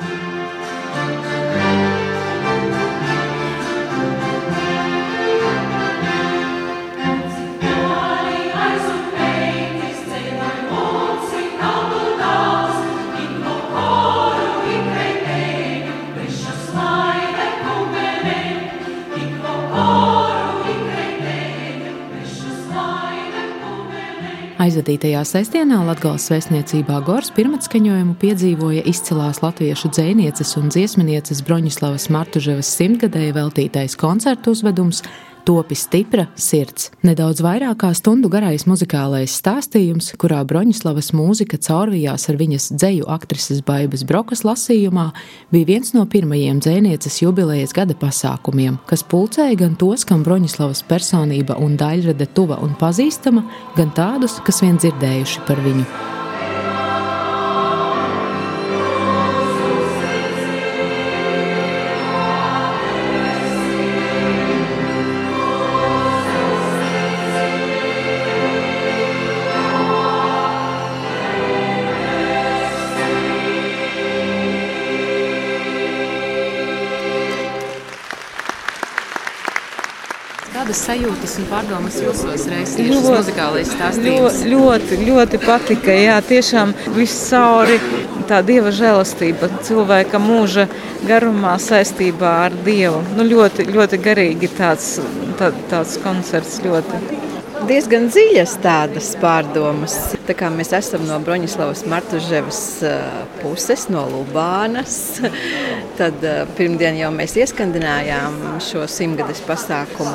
Aizvadītajā sestdienā Latgales Svētniecībā Gors pirmatskaņojumu piedzīvoja izcilās latviešu dzejnieces un dziesminieces Broņislavas Martuževas 100-gadēja veltītais koncertu uzvedums Topi stipra sirds. Nedaudz vairāk kā stundu garais muzikālais stāstījums, kurā Broņislavas mūzika caurvījās ar viņas dzeju aktrises Baibas Brokas lasījumā, bija viens no pirmajiem dzejnieces jubilejas gada pasākumiem, kas pulcēja gan tos, kam Broņislavas personība un daļrade tuva un pazīstama, gan tādus, kas vien dzirdējuši par viņu. Kādas sajūtas un pārdomas jūsos reizes muzikālais stāstījums? Ļoti patika. Jā, tiešām viscauri tā Dieva žēlastība cilvēka mūža garumā saistībā ar Dievu. Ļoti garīgi tāds koncerts ļoti. Diezgan dziļas tādas pārdomas. Tā kā mēs esam no Broņislavas Martuževas puses, no Lubānas, tad pirmdien jau mēs ieskandinājām šo 100-gades pasākumu.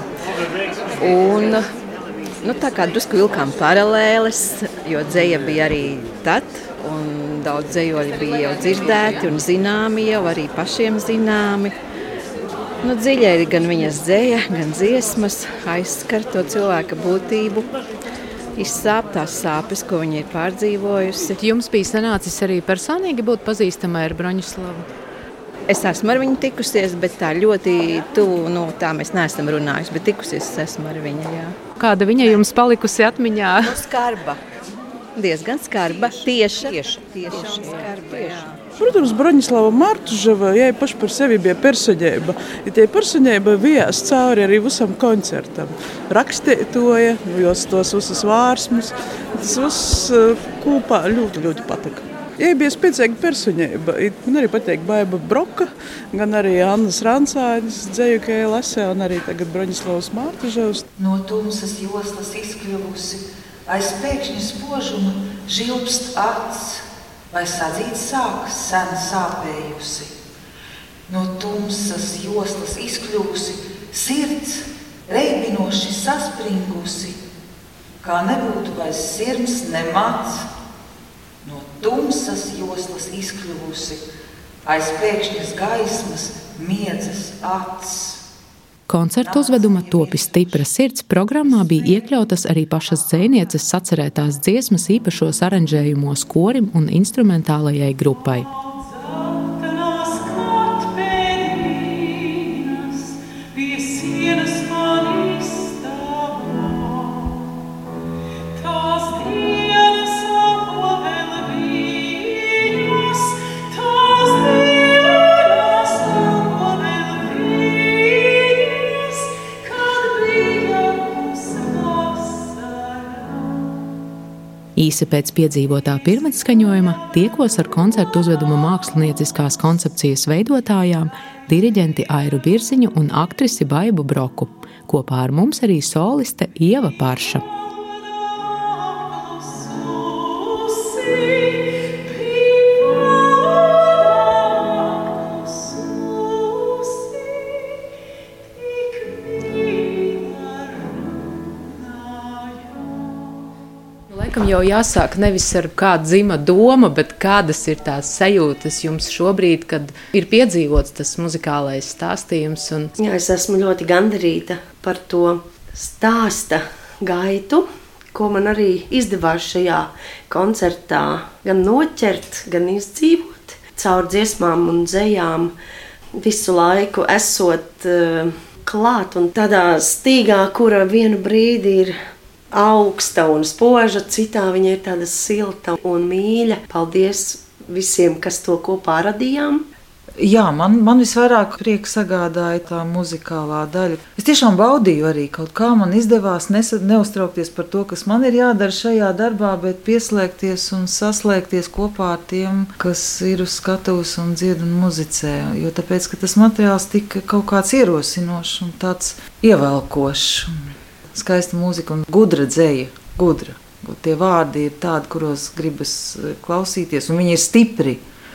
Un tā kā drusku vilkām paralēles, jo dzeja bija arī tad, un daudz dzejoļi bija jau dzirdēti un zināmi, jau arī pašiem zināmi. Dziļai ir gan viņas dzeja, gan dziesmas, aizskar to cilvēka būtību, izsāp tās sāpes, ko viņa ir pārdzīvojusi. Jums bija sanācis arī personīgi būt pazīstamai ar Broņislavu? Es esmu ar viņu tikusies, bet tā ļoti tuvu, tā mēs neesam runājuši, bet tikusies es esmu ar viņu, jā. Kāda viņa jums palikusi atmiņā? Skarba. Diezgan skarba. Tieša skarba, jā. Protams, Broņislava Martuževa, jai paši par sevi bija personēba. Ja tie personēba bijās cauri arī visam koncertam. Rakstētoja, jos tos visas vārsmus. Tas viss kopā ļoti patika. Jai bija spēcīga personēba. Man arī patīk Baiba Broka, gan arī Annas Rancāņas dzeju, ka jai lasē, un arī tagad Broņislavas Martuževas. No tumsas joslas izkļuvusi, aiz pēkšņa spožuma žilpst acs. Vai sadzīt sākas sen sāpējusi. No tumsas joslas izkļuvusi, sirds reibinoši saspringusi, kā nebūtu vairs sirds ne mats. No tumsas joslas izkļuvusi, aiz pēkšņas gaismas miedzas acs. Koncerta uzveduma Topi stipra sirds programmā bija iekļautas arī pašas dzejnieces sacerētās dziesmas īpašos aranžējumos korim un instrumentālajai grupai. Īsi pēc piedzīvotā pirmatskaņojuma tiekos ar koncertu uzveduma mākslinieckās koncepcijas veidotājām, diriģenti Airu Birziņu un aktrisi Baibu Broku. Kopā ar mums arī soliste Ieva Parša. Laikam jau jāsāk nevis ar kādu dzima doma, bet kādas ir tās sajūtas jums šobrīd, kad ir piedzīvots tas muzikālais stāstījums? Jā, es esmu ļoti gandarīta par to stāsta gaitu, ko man arī izdevās šajā koncertā gan noķert, gan izdzīvot. Caur dziesmām un dzejām visu laiku esot klāt un tādā stīgā, kura vienu brīdi ir augsta un spoža, citā viņa ir tāda silta un mīļa. Paldies visiem, kas to kopā radījām. Jā, man visvairāk prieku sagādāja tā muzikālā daļa. Es tiešām baudīju arī kaut kā. Man izdevās neuztraukties par to, kas man ir jādara šajā darbā, bet pieslēgties un saslēgties kopā ar tiem, kas ir uz skatuves un dzied un muzicē. Jo tāpēc, ka tas materiāls tika kaut kāds ierosinošs un tāds ievelkošs. Skaista mūzika un gudra dzeja. Gudra. Tie vārdi ir tādi, kuros gribas klausīties, un viņi ir stipri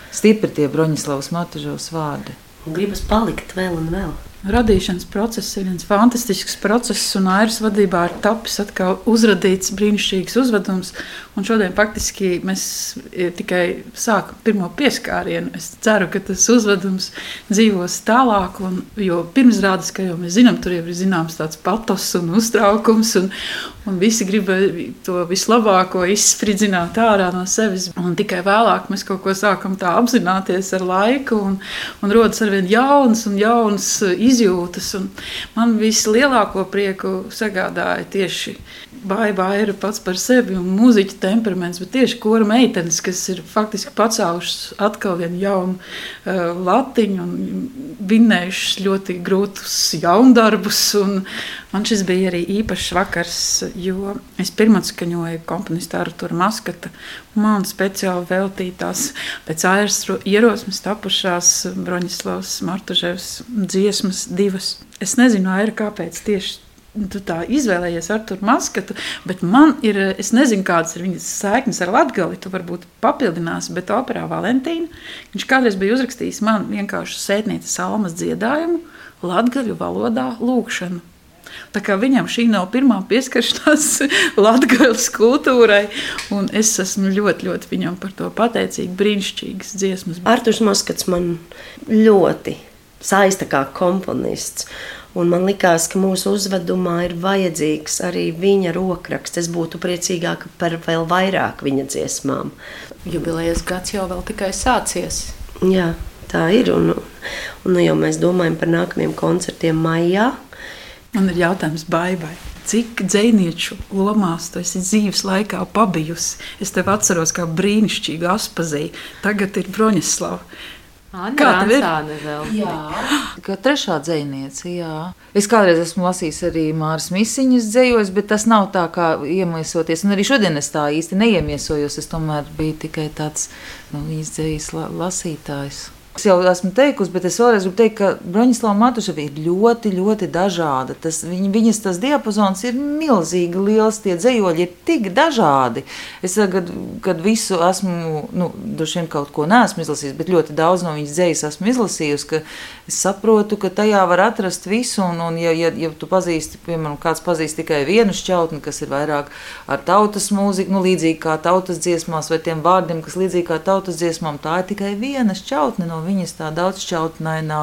tie Broņislavas Martuževas vārdi. Gribas palikt vēl un vēl. Radīšanas process ir viens fantastisks process, un Airas vadībā ir tapis atkal uzradīts brīnišķīgs uzvedums. Un šodien faktiski mēs tikai sākam pirmo pieskārienu. Es ceru, ka tas uzvedums dzīvos tālāk, jo pirmsrādes, kā jau mēs zinām, tur jau ir zināms tāds patos un uztraukums, un visi grib to vislabāko izspridzināt ārā no sevis. Un tikai vēlāk mēs kaut ko sākam tā apzināties ar laiku, un rodas arvien jauns izjūtas. Un man vislielāko prieku sagādāja tieši Aira pats par sevi un mūziķa temperaments, bet tieši kora meitenes, kas ir faktiski pacēlušas atkal vienu jaunu latiņu un vinnējušas ļoti grūtus jaundarbus. Un man šis bija arī īpašs vakars, jo es pirmatskaņoju komponistu Arturu Maskata. Man speciāli veltītās pēc Airas ierosmes tapušās Broņislavas Martuževas dziesmas divas. Es nezinu, Aira, kāpēc tieši tu tā izvēlējies Arturu Maskatu, bet es nezinu, kādas ir viņas saiknes ar Latgali, tu varbūt papildināsi, bet operā Valentīna, viņš kādreiz bija uzrakstījis man vienkārši sētnietes Almas dziedājumu latgaļu valodā lūkšanu. Tā kā viņam šī nav pirmā pieskaršanās latgales kultūrai, un es esmu ļoti, ļoti viņam par to pateicīga, brīnišķīgas dziesmas. Arturs Maskats man ļoti saista kā komponists, un man likās, ka mūsu uzvedumā ir vajadzīgs arī viņa rokraksts. Es būtu priecīgāka par vēl vairāk viņa dziesmām. Jubilejas gads jau vēl tikai sācies. Jā, tā ir, un jau mēs domājam par nākamajiem koncertiem maijā. Man ir jautājums Baibai. Cik dzejnieču lomās tu esi dzīves laikā pabijusi? Es tevi atceros kā brīnišķīgu Aspazīju. Tagad ir Broņislava. Kā tev ir? Jā, kā trešā dzejniece, jā. Es kādreiz esmu lasījis arī Māras Misiņas dzejos, bet tas nav tā kā iemiesoties. Un arī šodien es tā īsti neiemiesojos. Es tomēr biju tikai tāds viņas dzejas lasītājs. Es jau esmu teikusi, bet es vēlreiz gribu teikt, ka Broņislava Martuževa ir ļoti, ļoti dažāda. Viņas tas diapazons ir milzīgi liels, tie dzejoļi ir tik dažādi. Es tagad, kad visu esmu, droši vien kaut ko neesmu izlasījis, bet ļoti daudz no viņas dzejas esmu izlasījusi, ka es saprotu, ka tajā var atrast visu, un ja tu pazīsti, piemēram, kāds pazīst tikai vienu šķautni, kas ir vairāk ar tautas mūziku, līdzīgi kā tautas dziesmās, vai tiem vārdiem, kas līdzīgi kā tautas dziesmām, tā ir tikai viena šķautne no viņas tā daudzšķautnainā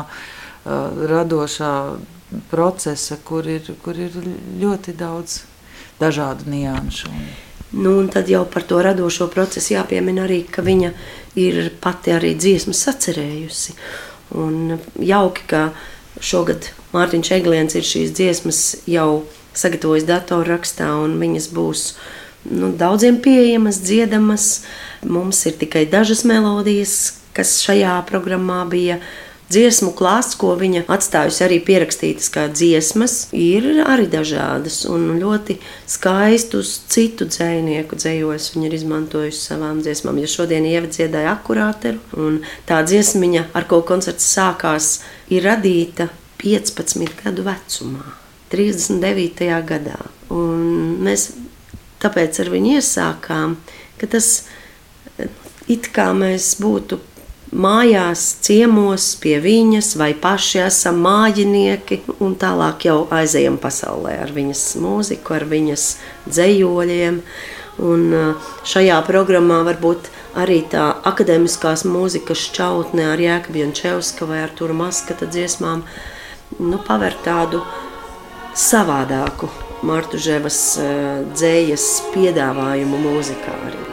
radošā procesa, kur ir ļoti daudz dažādu nianšu. Un tad jau par to radošo procesu jāpiemina arī, ka viņa ir pati arī dziesmas sacerējusi. Un jauki, ka šogad Mārtiņš Egliens ir šīs dziesmas jau sagatavojis datorrakstā, un viņas būs daudziem pieejamas, dziedamas. Mums ir tikai dažas melodijas, kas šajā programmā bija. Dziesmu klāsts, ko viņa atstājusi arī pierakstītas kā dziesmas, ir arī dažādas un ļoti skaistus citu dzejnieku dzejos viņa ir izmantojusi savām dziesmām. Ja šodien Ieva dziedāja Akurāteru, un tā dziesmiņa, ar ko koncerts sākās, ir radīta 15 gadu vecumā, 39. gadā. Un mēs tāpēc ar viņu iesākām, ka tas it kā mēs būtu mājās, ciemos pie viņas, vai paši esam mājinieki, un tālāk jau aizejam pasaulē ar viņas mūziku, ar viņas dzejoļiem. Un šajā programmā varbūt arī tā akadēmiskās mūzikas šķautne ar Jēkabu Jančevska vai Artura Maskata dziesmām paver tādu savādāku Martuževas dzejas piedāvājumu mūzikā arī.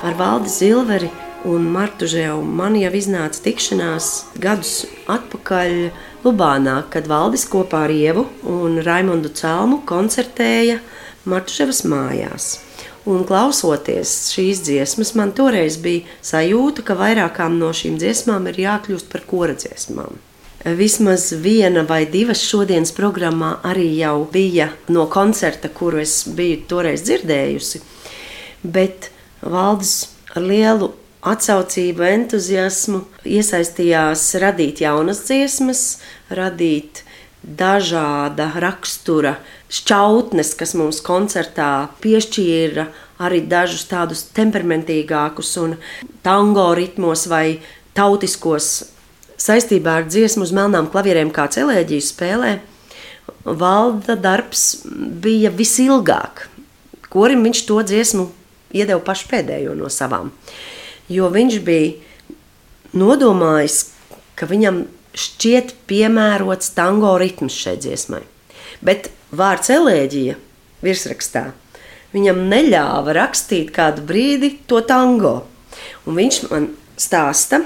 Ar Valdi Zilveri un Martu Ževu man jau iznāca tikšanās gadus atpakaļ Lubānā, kad Valdis kopā ar Ievu un Raimondu Celmu koncertēja Martu Ževas mājās. Un klausoties šīs dziesmas, man toreiz bija sajūta, ka vairākām no šīm dziesmām ir jākļūst par kora dziesmām. Vismaz viena vai divas šodienas programmā arī jau bija no koncerta, kuru es biju toreiz dzirdējusi, bet Valdis ar lielu atsaucību, entuziasmu iesaistījās radīt jaunas dziesmas, radīt dažāda rakstura šķautnes, kas mums koncertā piešķīra arī dažus tādus temperamentīgākus un tango ritmos vai tautiskos. Saistībā ar dziesmu uz melnām klavierēm kāds elēģiju spēlē, Valda darbs bija visilgāk. Korim viņš to dziesmu iedeva pašu pēdējo no savām, jo viņš bija nodomājis, ka viņam šķiet piemērots tango ritms šai dziesmai. Bet vārds elēģija virsrakstā viņam neļāva rakstīt kādu brīdi to tango. Un viņš man stāsta,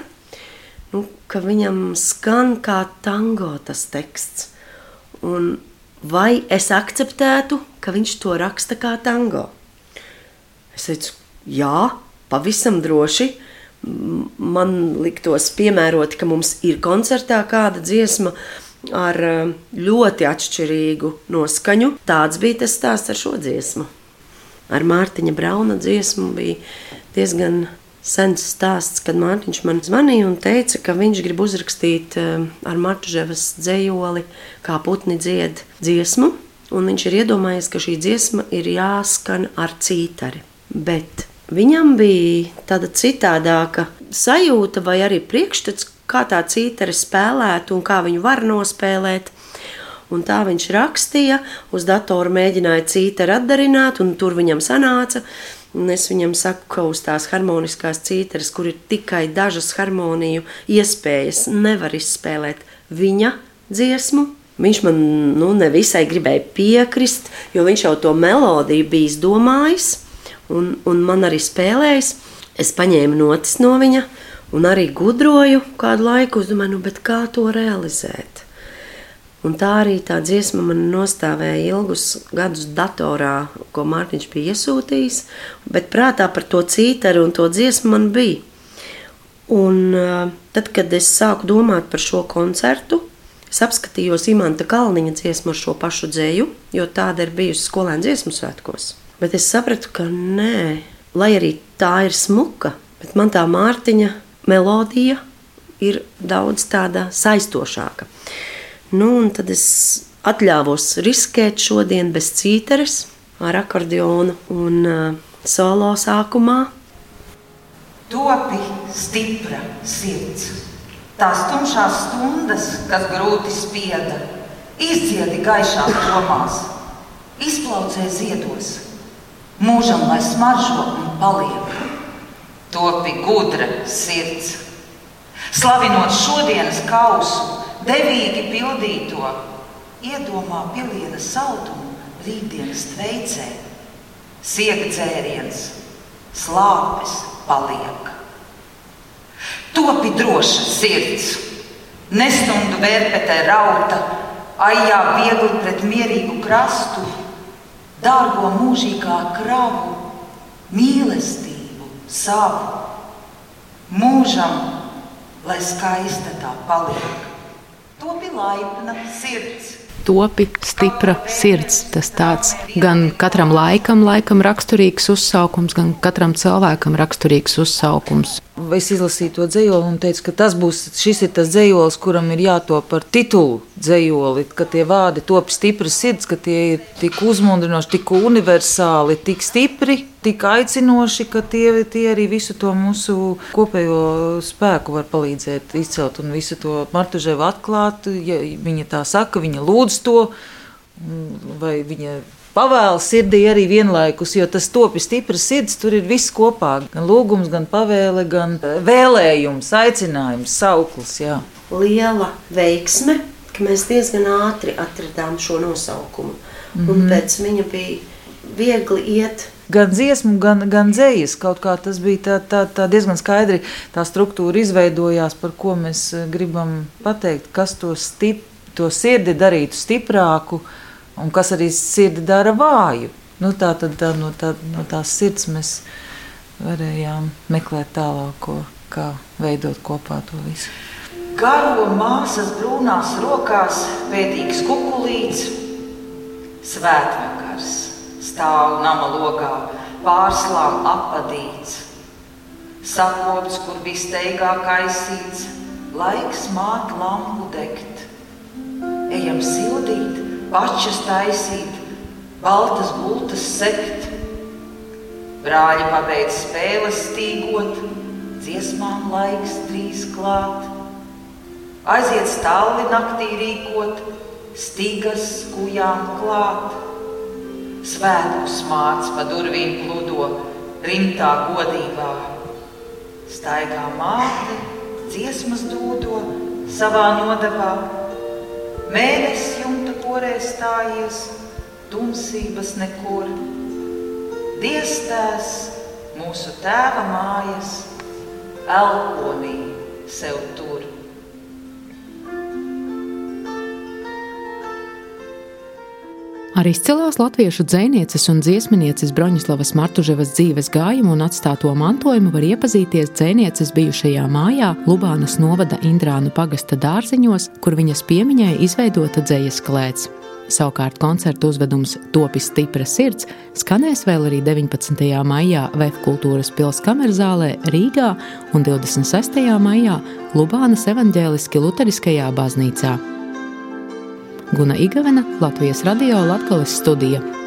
ka viņam skan kā tango tas teksts. Un vai es akceptētu, ka viņš to raksta kā tango? Es teicu, jā, pavisam droši. Man liktos piemēroti, ka mums ir koncertā kāda dziesma ar ļoti atšķirīgu noskaņu. Tāds bija tas stāsts ar šo dziesmu. Ar Mārtiņa Brauna dziesmu bija diezgan sens stāsts, kad Mārtiņš man zvanīja un teica, ka viņš grib uzrakstīt ar Martu Ževas dzejoli Kā putni dzied dziesmu, un viņš ir iedomājies, ka šī dziesma ir jāskan ar cītari. Bet viņam bija tāda citādāka sajūta vai arī priekšstats, kā tā cītare spēlētu un kā viņu var nospēlēt. Un tā viņš rakstīja, uz datoru mēģināja cītari atdarināt, un tur viņam sanāca. Un es viņam saku, ka uz tās harmoniskās cītares, kur ir tikai dažas harmoniju iespējas, nevar izspēlēt viņa dziesmu. Viņš man nevisai gribēja piekrist, jo viņš jau to melodiju bija izdomājis. Un man arī spēlējis. Es paņēmu notis no viņa un arī gudroju kādu laiku. Es domāju, bet kā to realizēt? Un tā arī tā dziesma man nostāvēja ilgus gadus datorā, ko Mārtiņš bija iesūtījis. Bet prātā par to cītari un to dziesmu man bija. Un tad, kad es sāku domāt par šo koncertu, es apskatījos Imanta Kalniņa dziesmu ar šo pašu dzēju, jo tāda ir bijusi skolēnu dziesmu svētkos. Bet es sapratu, ka nē, lai arī tā ir smuka, bet man tā Mārtiņa melodija ir daudz tāda saistošāka. Un tad es atļāvos riskēt šodien bez cītares ar akordionu un solo sākumā. Topi stipra sirds, tās tumšās stundas, kas grūti spieda, izdziedi gaišās domās, izplaucē ziedos. Mūžam, lai smaržo un paliek, topi gudra sirds. Slavinot šodienas kausu, devīgi pildīto, iedomā piliena saldumu rītdienas tveicē. Siega dzēriens, slāpes paliek. Topi droša sirds, nestundu vērpetē rauta, aijā viegli pret mierīgu krastu, dārgo mūžīgā kravu, mīlestību savu. Mūžam, lai skaista tā paliek, topi laipna sirds. Topi stipra sirds. Tas tāds gan katram laikam raksturīgs uzsaukums, gan katram cilvēkam raksturīgs uzsaukums. Es izlasīju to dzejoli un teicu, ka šis ir tas dzejolis, kuram ir jātop par titulu dzejoli, ka tie vārdi topi stipra sirds, ka tie ir tik uzmundrinoši, tik universāli, tik stipri, tik aicinoši, ka tie arī visu to mūsu kopējo spēku var palīdzēt izcelt un visu to Martu Ževu atklāt. Ja viņa tā saka, viņa lūdz to, vai viņa pavēle sirdī arī vienlaikus, jo tas topi stipra sirds, tur ir viss kopā. Gan lūgums, gan pavēle, gan vēlējums, aicinājums, sauklis. Jā. Liela veiksme, ka mēs diezgan ātri atradām šo nosaukumu. Un pēc viņa bija viegli iet gan dziesmu, gan dzejas. Kaut kā tas bija tā diezgan skaidri, tā struktūra izveidojās, par ko mēs gribam pateikt, kas to sirdi darītu stiprāku un kas arī sirdi dara vāju. Nu, no tās sirds mēs varējām meklēt tālāko, kā veidot kopā to visu. Garo māsas brūnās rokās pētīgs kukulīts, svētvakars stāv nama logā, pārslām apadīts, sakopts, kur bija steigā kaisīts, laiks māt lampu degt. Ejam sildīt, pačas taisīt, baltas bultas sekt. Brāļi pabeidz spēles stīgot, dziesmām laiks drīz klāt. Aiziet stalli naktī rīkot, stigas kujām klāt. Svētku smāts pa durvīm pludo, rimtā godībā. Staigā māte, dziesmas dūdo savā nodevā. Mēnesis jumta korē stājies, tumsības nekur. Dievs mūsu tēva mājas, elponī sev tur. Ar izcilās latviešu dzejnieces un dziesminieces Broņislavas Martuževas dzīves gājumu un atstāto mantojumu var iepazīties dzejnieces bijušajā mājā Lubānas novada Indrānu pagasta dārziņos, kur viņas piemiņai izveidota dzejas klēts. Savukārt koncertu uzvedums Topis stipra sirds skanēs vēl arī 19. maijā VF kultūras pils kamerzālē Rīgā un 26. maijā Lubānas evaņģēliski luteriskajā baznīcā. Guna Igavena, Latvijas radio Latgales studija.